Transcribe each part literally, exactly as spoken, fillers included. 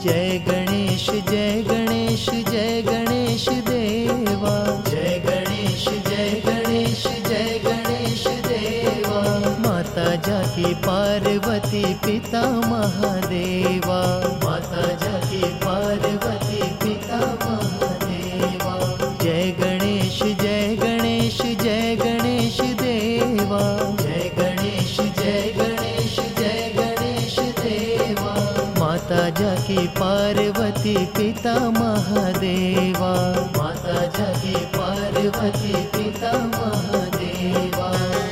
जय गणेश जय गणेश जय गणेश देवा। जय गणेश जय गणेश जय गणेश देवा। माता जाकी पार्वती पिता महादेवा। माता जाकी पार्वती पिता महादेवा। जय गणेश जय गणेश जय गणेश देवा। जय गणेश जय गणेश जय गणेश देवा। माता जाकी पार्वती पिता महादेवा। माता जाकी पार्वती पिता महादेवा।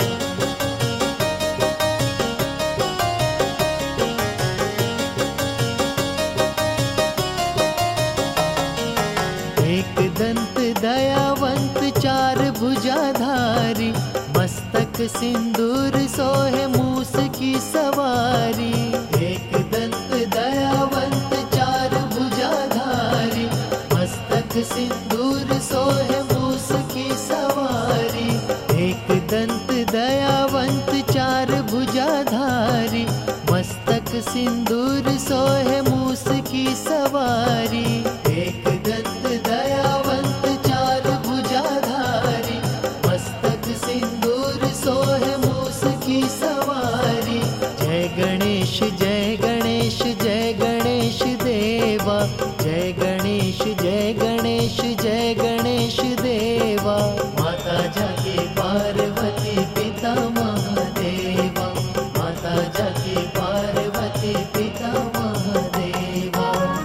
एक दंत दयावंत चार भुजाधारी। मस्तक सिंदूर सोहे मूस की सवारी। एक दंत दयावंत चार भुजाधारी। मस्तक सिंदूर सोहे मूस की सवारी। एक दंत दयावंत चार भुजाधारी। मस्तक सिंदूर सोहे मूस की सवारी। एक दंत दयावंत चार भुजाधारी। मस्तक सिंदूर सोहे मूस की सवारी। जय गणेश जय गणेश जय गणेश देवा। जय गणेश जय गणेश जय गणेश देवा। माता जाकी पार्वती पिता महादेवा। माता जाकी पार्वती पिता महादेवा।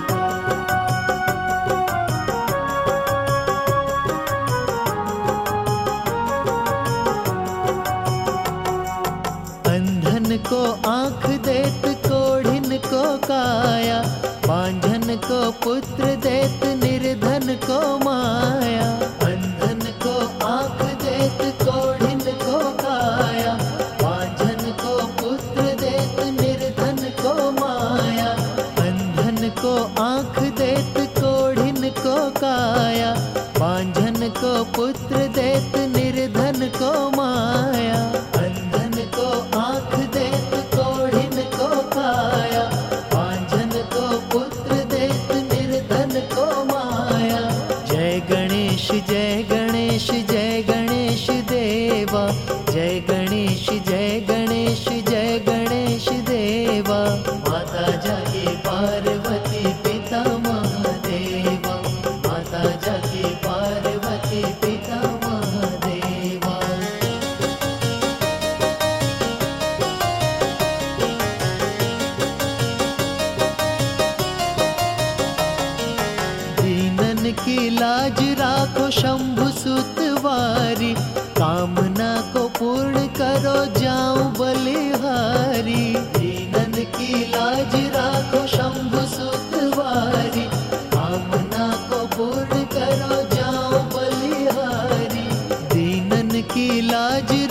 अंधन को आँख देत कोढ़िन को काया। बांझन को पुत्र देत निर्धन को माया। अंधन को आँख देत कोढ़िन को काया। बांझन को पुत्र देत निर्धन को माया। अंधन को आँख देत कोढ़िन को काया। बांझन को पुत्र देत निर्धन को माया। अंधन को आँख देत कोढ़िन को काया। बांझन को पुत्र देत निर्धन को माया। जय गणेश जय गणेश जय गणेश देवा। जय गणेश जय गणेश जय गणेश देवा। माता जाकी पार्वती पिता महादेवा। माता जाकी पार्वती पिता महादेवा। दीनन की लाज राखो शंभु सुतवारी। कामना को पूर्ण करो जाऊं बलिहारी। दीनन की लाज राखो शंभु सुतवारी। कामना को पूर्ण करो जाऊं बलिहारी। दीनन की लाज